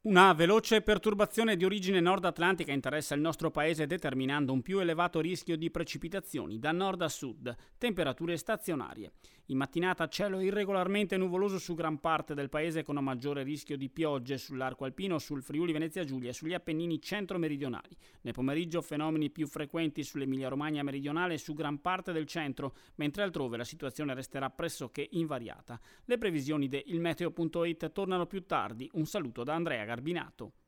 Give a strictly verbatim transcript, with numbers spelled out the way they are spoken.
Una veloce perturbazione di origine nord-atlantica interessa il nostro paese determinando un più elevato rischio di precipitazioni da nord a sud, temperature stazionarie. In mattinata cielo irregolarmente nuvoloso su gran parte del paese con un maggiore rischio di piogge sull'arco alpino, sul Friuli Venezia Giulia e sugli Appennini centro-meridionali. Nel pomeriggio fenomeni più frequenti sull'Emilia Romagna meridionale e su gran parte del centro, mentre altrove la situazione resterà pressoché invariata. Le previsioni di ilmeteo punto it tornano più tardi. Un saluto da Andrea Garbinato.